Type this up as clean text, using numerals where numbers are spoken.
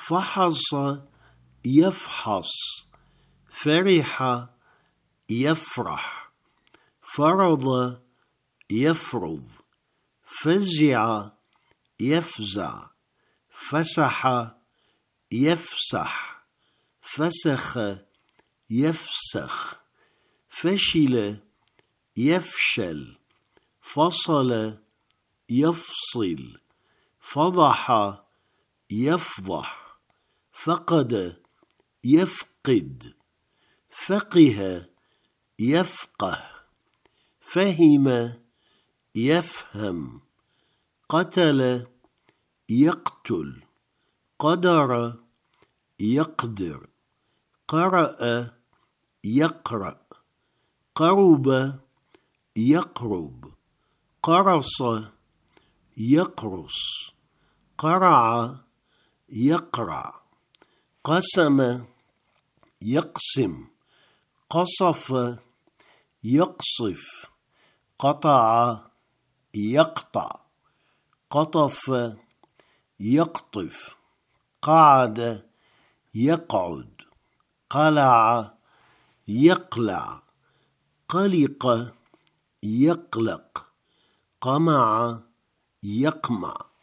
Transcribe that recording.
فحص يفحص، فرح يفرح، فرض يفرض، فزع يفزع، فسح يفسح، فسخ يفسخ، فشل يفشل، فصل يفصل، فضح يفضح، فقد يفقد، فقه يفقه، فهم يفهم، قتل يقتل، قدر يقدر، قرأ يقرأ، قرب يقرب، قرص يقرص، قرع يقرع، قسم يقسم، قصف يقصف، قطع يقطع، قطف يقطف، قعد يقعد، قلع يقلع، قلق يقلق، قمع يقمع.